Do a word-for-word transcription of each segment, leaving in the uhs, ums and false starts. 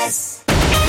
S.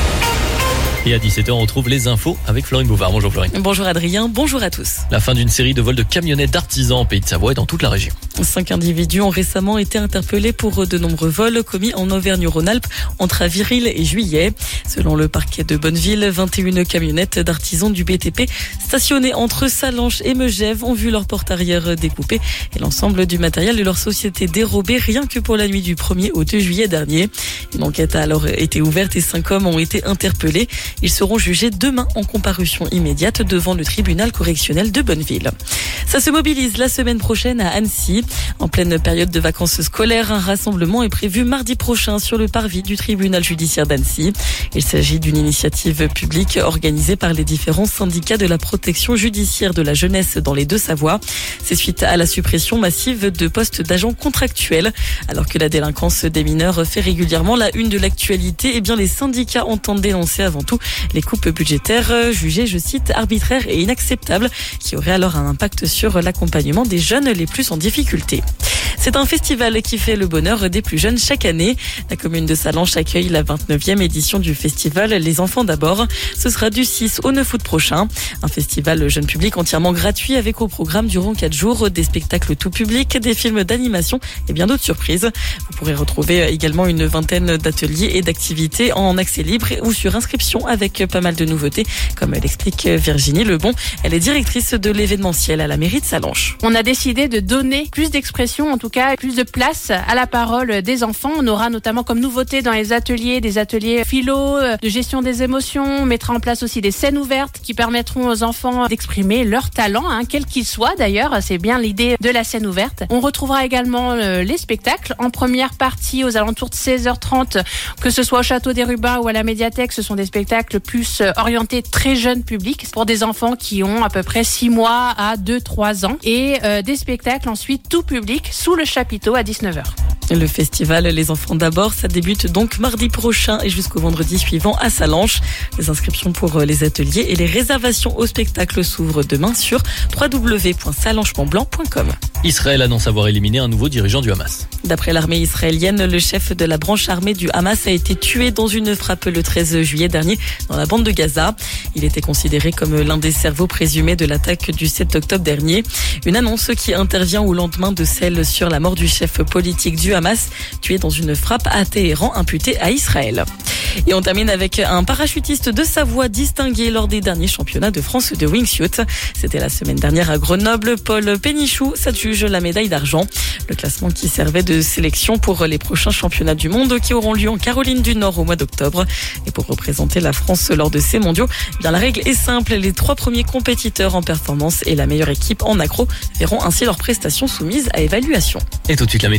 Et à dix-sept heures, on retrouve les infos avec Florine Bouvard. Bonjour Florine. Bonjour Adrien, bonjour à tous. La fin d'une série de vols de camionnettes d'artisans en Pays de Savoie et dans toute la région. Cinq individus ont récemment été interpellés pour de nombreux vols commis en Auvergne-Rhône-Alpes entre avril et juillet. Selon le parquet de Bonneville, vingt et une camionnettes d'artisans du B T P stationnées entre Sallanches et Megève ont vu leur porte arrière découpée et l'ensemble du matériel de leur société dérobé rien que pour la nuit du premier au deux juillet dernier. Une enquête a alors été ouverte et cinq hommes ont été interpellés. Ils seront jugés demain en comparution immédiate devant le tribunal correctionnel de Bonneville. Ça se mobilise la semaine prochaine à Annecy. En pleine période de vacances scolaires, un rassemblement est prévu mardi prochain sur le parvis du tribunal judiciaire d'Annecy. Il s'agit d'une initiative publique organisée par les différents syndicats de la protection judiciaire de la jeunesse dans les Deux-Savoies. C'est suite à la suppression massive de postes d'agents contractuels. Alors que la délinquance des mineurs fait régulièrement la une de l'actualité, eh bien les syndicats entendent dénoncer avant tout les coupes budgétaires jugées, je cite, arbitraires et inacceptables, qui auraient alors un impact sur l'accompagnement des jeunes les plus en difficulté. C'est un festival qui fait le bonheur des plus jeunes chaque année. La commune de Sallanches accueille la vingt-neuvième édition du festival Les Enfants d'abord. Ce sera du six au neuf août prochain. Un festival jeune public entièrement gratuit avec au programme durant quatre jours des spectacles tout public, des films d'animation et bien d'autres surprises. Vous pourrez retrouver également une vingtaine d'ateliers et d'activités en accès libre ou sur inscription avec pas mal de nouveautés, comme l'explique Virginie Lebon. Elle est directrice de l'événementiel à la mairie de Sallanches. On a décidé de donner plus d'expression, en tout cas plus de place à la parole des enfants. On aura notamment comme nouveauté dans les ateliers des ateliers philo, de gestion des émotions. On mettra en place aussi des scènes ouvertes qui permettront aux enfants d'exprimer leur talent, hein, quel qu'il soit d'ailleurs. C'est bien l'idée de la scène ouverte. On retrouvera également euh, les spectacles en première partie aux alentours de seize heures trente, que ce soit au Château des Rubins ou à la médiathèque. Ce sont des spectacles plus euh, orientés très jeune public pour des enfants qui ont à peu près six mois à deux trois ans et euh, des spectacles ensuite tout public sous le chapiteau à dix-neuf heures. Le festival Les Enfants d'abord, ça débute donc mardi prochain et jusqu'au vendredi suivant à Sallanches. Les inscriptions pour les ateliers et les réservations au spectacle s'ouvrent demain sur w w w point sallanches mont blanc point com. Israël annonce avoir éliminé un nouveau dirigeant du Hamas. D'après l'armée israélienne, le chef de la branche armée du Hamas a été tué dans une frappe le treize juillet dernier dans la bande de Gaza. Il était considéré comme l'un des cerveaux présumés de l'attaque du sept octobre dernier. Une annonce qui intervient au lendemain de celle sur la mort du chef politique du Hamas, tué dans une frappe à Téhéran imputée à Israël. Et on termine avec un parachutiste de Savoie distingué lors des derniers championnats de France de wingsuit. C'était la semaine dernière à Grenoble. Paul Pénichou s'adjuge la médaille d'argent. Le classement qui servait de sélection pour les prochains championnats du monde qui auront lieu en Caroline du Nord au mois d'octobre. Et pour représenter la France lors de ces mondiaux, eh bien la règle est simple. Les trois premiers compétiteurs en performance et la meilleure équipe en accro verront ainsi leurs prestations soumises à évaluation. Et tout de suite la météo.